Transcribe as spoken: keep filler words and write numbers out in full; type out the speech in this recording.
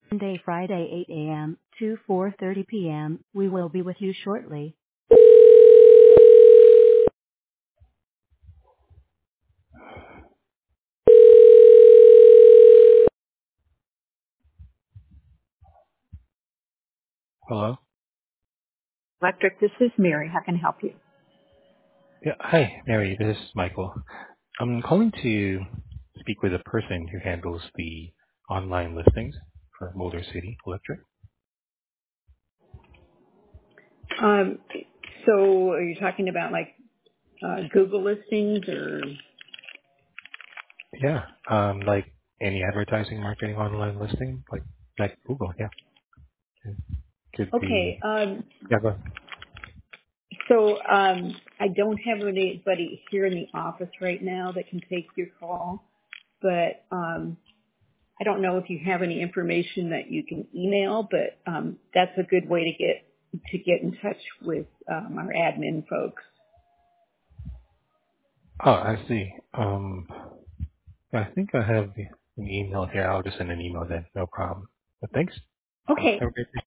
Monday, Friday, eight a m to four thirty p m We will be with you shortly. Hello? Electric, this is Mary. How can I help you? Yeah. Hi, Mary. This is Michael. I'm calling to speak with a person who handles the online listings for Motor City Electric. Um, so are you talking about like uh, Google listings or? Yeah. Um, like any advertising, marketing, online listing, like like Google. Yeah. It could Okay, be. um, Yeah. Go ahead. so um, I don't have anybody here in the office right now that can take your call, but um, I don't know if you have any information that you can email, but um, that's a good way to get to get in touch with um, our admin folks. Oh, I see. Um, I think I have the- an email here. I'll just send an email then. No problem. But thanks. Okay, Have a great day.